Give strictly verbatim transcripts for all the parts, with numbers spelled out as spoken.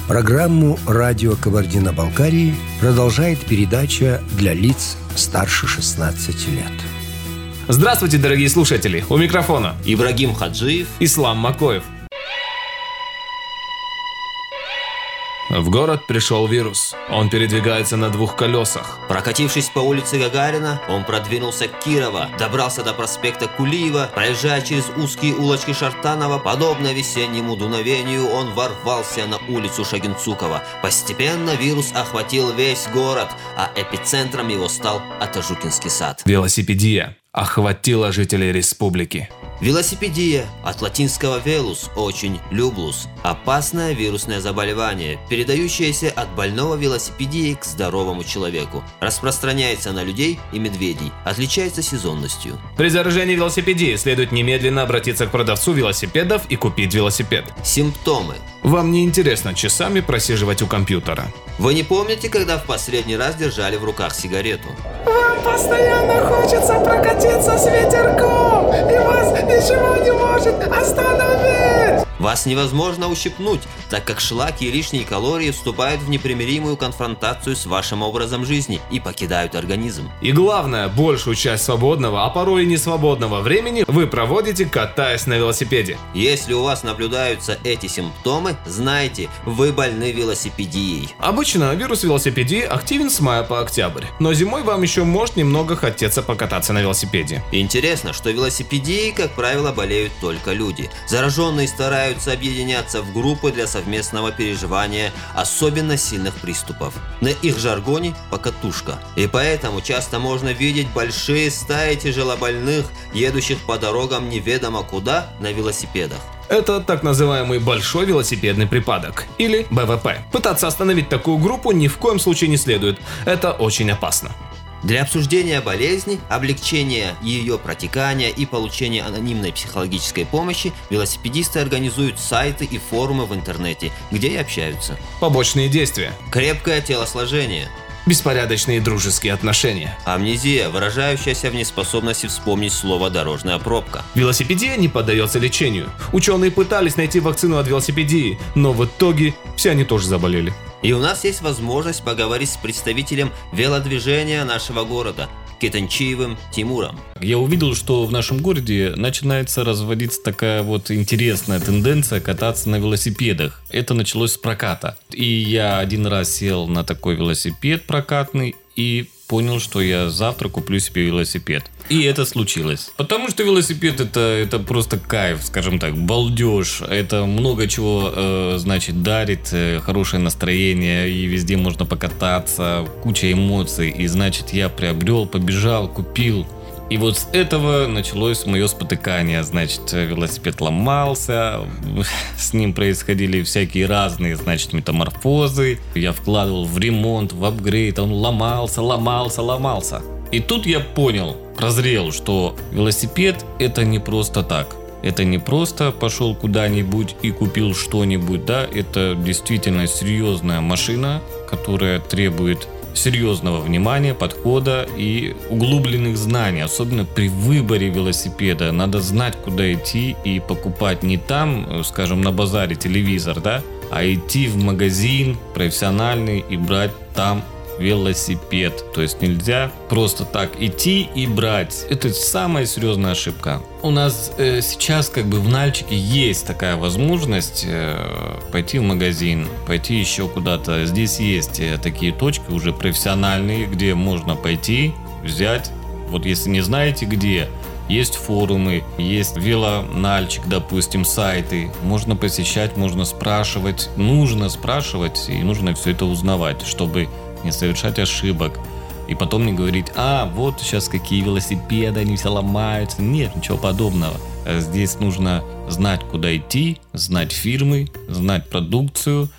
Программу «Радио Кабардино-Балкарии» продолжает передача для лиц старше шестнадцати лет. Здравствуйте, дорогие слушатели! У микрофона Ибрагим Хаджиев, Ислам Макоев. В город пришел вирус. Он передвигается на двух колесах. Прокатившись по улице Гагарина, он продвинулся к Кирова, добрался до проспекта Кулиева, проезжая через узкие улочки Шартанова, подобно весеннему дуновению, он ворвался на улицу Шагинцукова. Постепенно вирус охватил весь город, а эпицентром его стал Атажукинский сад. Велосипедия охватила жителей республики. Велосипедия, от латинского «velus» – очень «люблус» – опасное вирусное заболевание, передающееся от больного велосипедии к здоровому человеку. Распространяется на людей и медведей, отличается сезонностью. При заражении велосипедии следует немедленно обратиться к продавцу велосипедов и купить велосипед. Симптомы. Вам не интересно часами просиживать у компьютера. Вы не помните, когда в последний раз держали в руках сигарету? Вам постоянно хочется прокатиться с ветерком, и вас ничего не может остановить! Вас невозможно ущипнуть, так как шлаки и лишние калории вступают в непримиримую конфронтацию с вашим образом жизни и покидают организм. И главное, большую часть свободного, а порой и не свободного времени вы проводите, катаясь на велосипеде. Если у вас наблюдаются эти симптомы, знайте, вы больны велосипедией. Обычно вирус велосипедии активен с мая по октябрь, но зимой вам еще может немного хотеться покататься на велосипеде. Интересно, что велосипедией, как правило, болеют только люди. Зараженные стараются объединяться в группы для совместного переживания особенно сильных приступов. На их жаргоне – покатушка. И поэтому часто можно видеть большие стаи тяжелобольных, едущих по дорогам неведомо куда на велосипедах. Это так называемый большой велосипедный припадок, или бэ вэ пэ. Пытаться остановить такую группу ни в коем случае не следует. Это очень опасно. Для обсуждения болезни, облегчения ее протекания и получения анонимной психологической помощи велосипедисты организуют сайты и форумы в интернете, где и общаются. Побочные действия. Крепкое телосложение. Беспорядочные дружеские отношения. Амнезия, выражающаяся в неспособности вспомнить слово «дорожная пробка». Велосипедия не поддается лечению. Ученые пытались найти вакцину от велосипедии, но в итоге все они тоже заболели. И у нас есть возможность поговорить с представителем велодвижения нашего города, Кетенчиевым Тимуром. Я увидел, что в нашем городе начинается разводиться такая вот интересная тенденция кататься на велосипедах. Это началось с проката. И я один раз сел на такой велосипед прокатный и понял, что я завтра куплю себе велосипед. И это случилось. Потому что велосипед это, это просто кайф, скажем так, балдеж. Это много чего, э, значит, дарит, э, хорошее настроение, и везде можно покататься, куча эмоций. И значит, я приобрел, побежал, купил. И вот с этого началось мое спотыкание. Значит, велосипед ломался, с ним происходили всякие разные, значит, метаморфозы. Я вкладывал в ремонт, в апгрейд, он ломался, ломался, ломался. И тут я понял, прозрел, что велосипед это не просто так. Это не просто пошел куда-нибудь и купил что-нибудь, да, это действительно серьезная машина, которая требует серьезного внимания, подхода и углубленных знаний, особенно при выборе велосипеда. Надо знать, куда идти и покупать не там, скажем, на базаре телевизор, да, а идти в магазин профессиональный и брать там велосипед. То есть нельзя просто так идти и брать. Это самая серьезная ошибка. У нас э, сейчас как бы в Нальчике есть такая возможность э, пойти в магазин, пойти еще куда-то. Здесь есть э, такие точки уже профессиональные, где можно пойти, взять. Вот если не знаете где, есть форумы, есть велональчик, допустим, сайты. Можно посещать, можно спрашивать. Нужно спрашивать и нужно все это узнавать, чтобы не совершать ошибок. И потом не говорить: а, вот сейчас какие велосипеды, они все ломаются. Нет, ничего подобного. Здесь нужно знать, куда идти, знать фирмы, знать продукцию.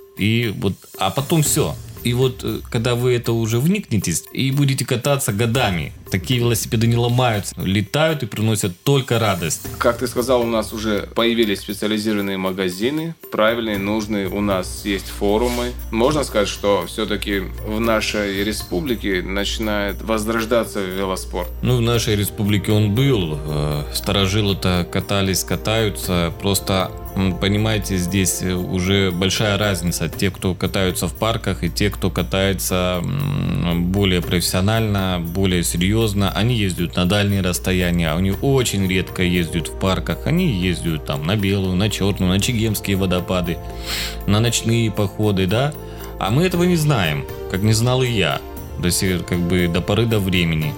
И вот, а потом все. И вот когда вы это уже вникнетесь и будете кататься годами, такие велосипеды не ломаются, летают и приносят только радость. Как ты сказал, у нас уже появились специализированные магазины, правильные, нужные, у нас есть форумы. Можно сказать, что все-таки в нашей республике начинает возрождаться велоспорт? Ну, в нашей республике он был. Старожилы-то катались, катаются. Просто понимаете, здесь уже большая разница. Те, кто катаются в парках, и те, кто катается более профессионально, более серьезно, они ездят на дальние расстояния, они очень редко ездят в парках, они ездят там на Белую, на Черную, на Чегемские водопады, на ночные походы, да. А мы этого не знаем, как не знал и я, до сих, как бы до поры до времени.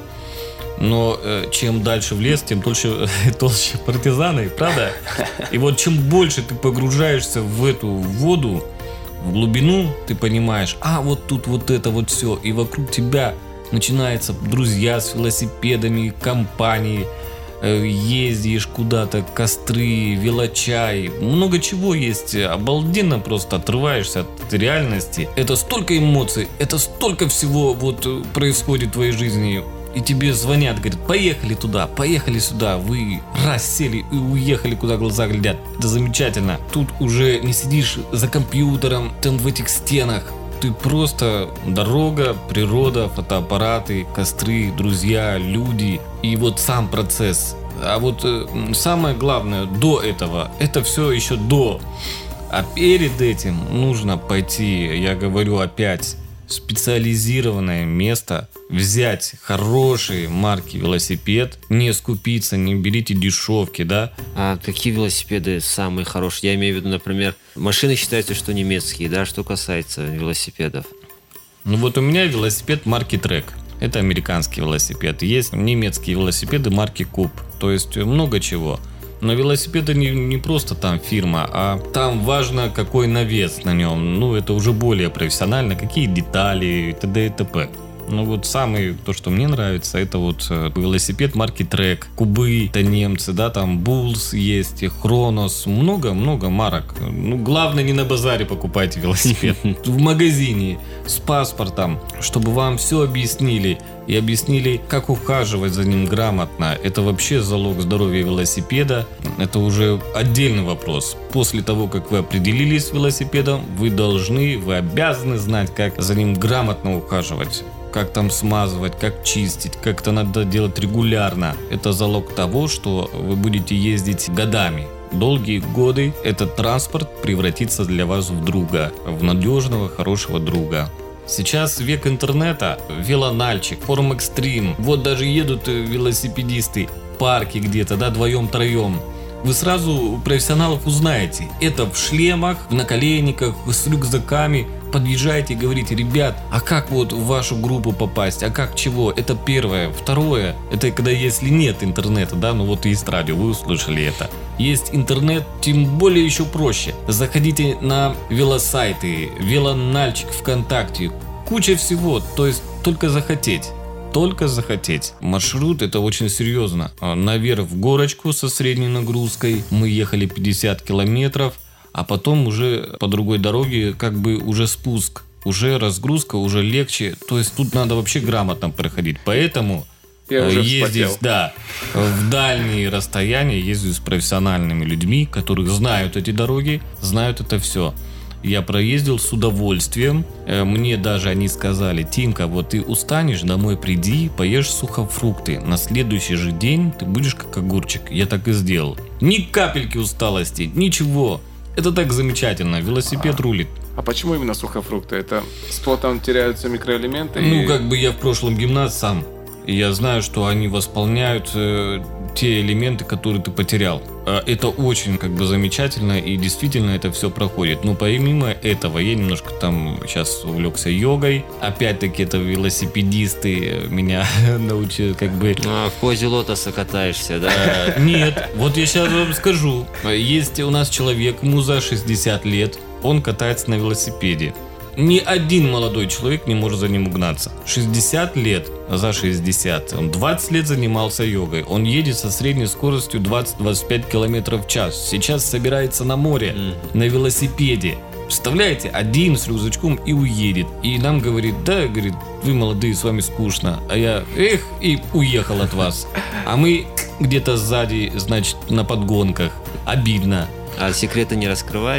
Но э, чем дальше в лес, тем толще, толще партизаны, правда? И вот чем больше ты погружаешься в эту воду, в глубину, ты понимаешь, а вот тут вот это вот все, и вокруг тебя начинаются друзья с велосипедами, компании, э, ездишь куда-то, костры, велочай, много чего есть, обалденно просто отрываешься от реальности. Это столько эмоций, это столько всего вот происходит в твоей жизни. И тебе звонят, говорят, поехали туда, поехали сюда. Вы раз сели и уехали, куда глаза глядят. Это замечательно. Тут уже не сидишь за компьютером, там в этих стенах. Ты просто дорога, природа, фотоаппараты, костры, друзья, люди. И вот сам процесс. А вот э, самое главное до этого, это все еще до. А перед этим нужно пойти, я говорю опять, специализированное место, взять хорошие марки велосипед, не скупиться, не берите дешевки, да. А какие велосипеды самые хорошие? Я имею в виду, например, машины считаются, что немецкие, да, что касается велосипедов. Ну вот у меня велосипед марки Trek. Это американский велосипед. Есть немецкие велосипеды марки Куб. То есть много чего. Но велосипед не, не просто там фирма, а там важно, какой навес на нем. Ну, это уже более профессионально, какие детали и т.д. и т.п. Ну, вот самый, то, что мне нравится, это вот велосипед марки Trek. Кубы, это немцы, да, там Bulls есть, Хронос, много-много марок. Ну, главное, не на базаре покупайте велосипед. В магазине, с паспортом, чтобы вам все объяснили. И объяснили, как ухаживать за ним грамотно. Это вообще залог здоровья велосипеда. Это уже отдельный вопрос. После того, как вы определились с велосипедом, вы должны, вы обязаны знать, как за ним грамотно ухаживать. Как там смазывать, как чистить, как это надо делать регулярно. Это залог того, что вы будете ездить годами. Долгие годы этот транспорт превратится для вас в друга, в надежного, хорошего друга. Сейчас век интернета, велональчик, форум экстрим. Вот даже едут велосипедисты в парке где-то, да, вдвоем-троем. Вы сразу профессионалов узнаете. Это в шлемах, в наколенниках, с рюкзаками. Подъезжаете и говорите, ребят, а как вот в вашу группу попасть, а как чего? Это первое. Второе, это когда если нет интернета, да, ну вот есть радио, вы услышали это. Есть интернет, тем более еще проще. Заходите на велосайты, велональчик ВКонтакте, куча всего, то есть только захотеть. Только захотеть. Маршрут это очень серьезно. Наверх в горочку со средней нагрузкой. Мы ехали пятьдесят километров. А потом уже по другой дороге как бы уже спуск. Уже разгрузка, уже легче. То есть тут надо вообще грамотно проходить. Поэтому Я уже ездить, вспотел. да, в дальние расстояния ездить с профессиональными людьми, которые знают эти дороги, знают это все. Я проездил с удовольствием. Мне даже они сказали, Тимка, вот ты устанешь, домой приди, поешь сухофрукты. На следующий же день ты будешь как огурчик. Я так и сделал. Ни капельки усталости, ничего. Это так замечательно. Велосипед а, рулит. А почему именно сухофрукты? Это с потом теряются микроэлементы? Ну, и... как бы я в прошлом гимнаст сам. И я знаю, что они восполняют э, те элементы, которые ты потерял. Это очень как бы замечательно, и действительно это все проходит. Но помимо этого, я немножко там сейчас увлекся йогой. Опять-таки это велосипедисты меня научили как бы... А, в позе лотоса катаешься, да? Нет, вот я сейчас вам скажу. Есть у нас человек, ему за шестьдесят лет, он катается на велосипеде. Ни один молодой человек не может за ним угнаться. шестьдесят лет, за шестьдесят. Он двадцать лет занимался йогой. Он едет со средней скоростью двадцать-двадцать пять километров в час. Сейчас собирается на море, mm. на велосипеде. Представляете, один с рюкзачком и уедет. И нам говорит, да, говорит, вы молодые, с вами скучно. А я, эх, и уехал от вас. А мы где-то сзади, значит, на подгонках. Обидно. А секреты не раскрывает?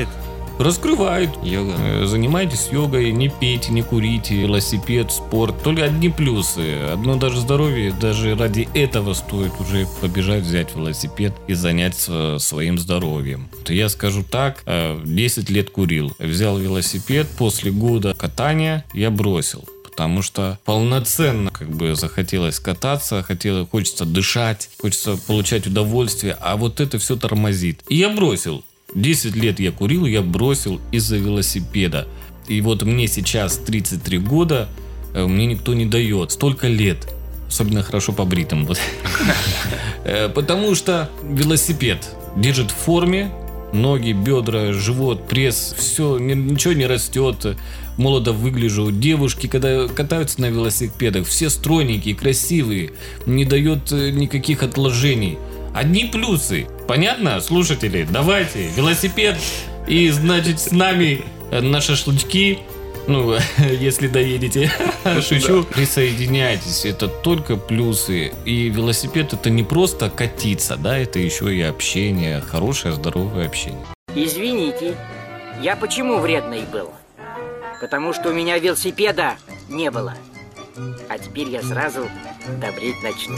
Раскрывает йога. Э, Занимайтесь йогой, не пейте, не курите, велосипед, спорт. Только одни плюсы. Одно даже здоровье, даже ради этого стоит уже побежать, взять велосипед и заняться своим здоровьем. Я скажу так, десять лет курил. Взял велосипед, после года катания я бросил. Потому что полноценно как бы захотелось кататься, хотелось, хочется дышать, хочется получать удовольствие, а вот это все тормозит. И я бросил. десять лет я курил, я бросил из-за велосипеда. И вот мне сейчас тридцать три года, мне никто не дает. Столько лет. Особенно хорошо побритым. Потому что велосипед держит в форме. Ноги, бедра, живот, пресс, все, ничего не растет. Молодо выгляжу. Девушки, когда катаются на велосипедах, все стройненькие, красивые. Не дает никаких отложений. Одни плюсы. Понятно, слушатели? Давайте, велосипед. И, значит, с нами на шашлычки. Ну, если доедете, шучу. Присоединяйтесь, это только плюсы. И велосипед — это не просто катиться, да, это еще и общение, хорошее, здоровое общение. Извините, я почему вредный был? Потому что у меня велосипеда не было. А теперь я сразу добреть начну.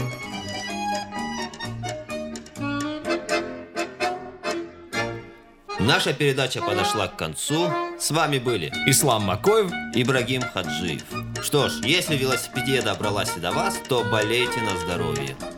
Наша передача подошла к концу. С вами были Ислам Макоев, Ибрагим Хаджиев. Что ж, если велосипеда добралась и до вас, то болейте на здоровье.